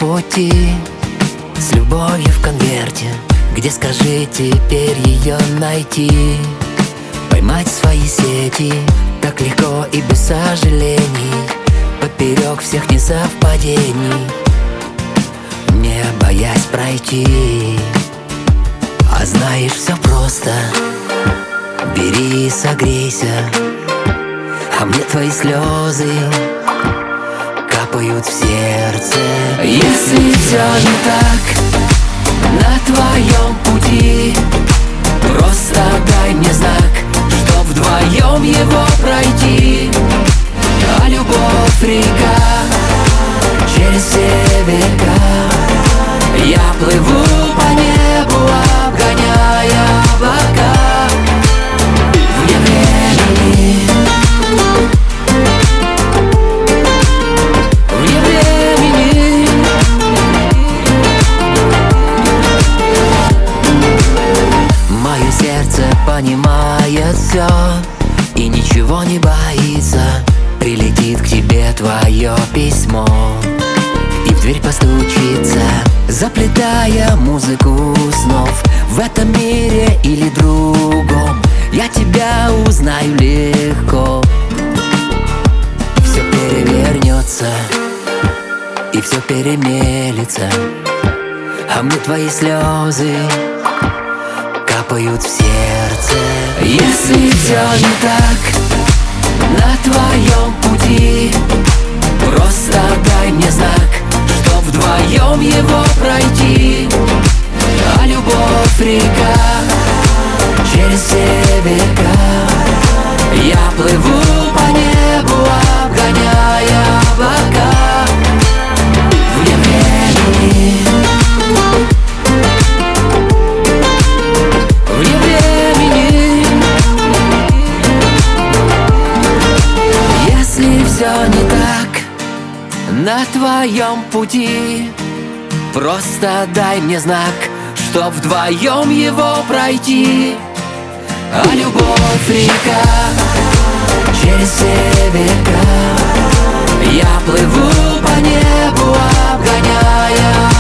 пути, с любовью в конверте, где, скажи, теперь ее найти? Поймать свои сети так легко и без сожалений, поперек всех несовпадений, не боясь пройти. А знаешь, все просто, бери и согрейся, а мне твои слезы капают в сердце. Если все не так на твоем пути, просто дай мне знак, чтоб вдвоем его пройти. А любовь река через все века, я плыву по небу, обгоняя облака. Вне времени, вне времени. Мое сердце понимает все и ничего не боится. Прилетит к тебе твое письмо и в дверь постучится, заплетая музыку снов. В этом мире или другом я тебя узнаю легко. Все перевернется и все перемелется, а мне твои слезы капают в сердце. Если все не так на твоем пути, просто дай мне знак, чтоб вдвоем его пройти. А любовь река через все века, я плыву по небу, обгоняя облака. Вне времени, вне времени. Если все не так на твоем пути, просто дай мне знак, чтоб вдвоем его пройти. А любовь река через все века, я плыву по небу, обгоняя